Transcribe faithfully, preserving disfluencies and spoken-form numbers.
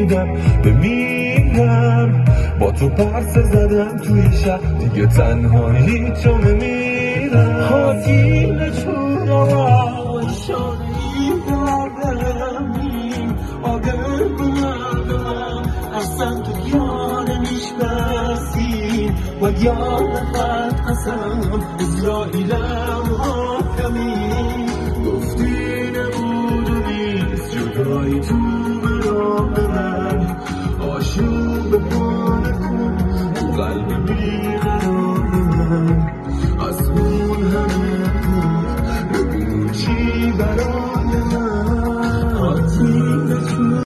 میدم بمیرم. با تو پرسه زدم توی شب دیگه تنهایی تو میمیرم. حاطیل چورا شایی بردمیم آگر بردم اصلا تو یاره میشناسیم و یاد خط قسم اسرائیلم حاکمیم. گفتی نبود و نیست جدایی تو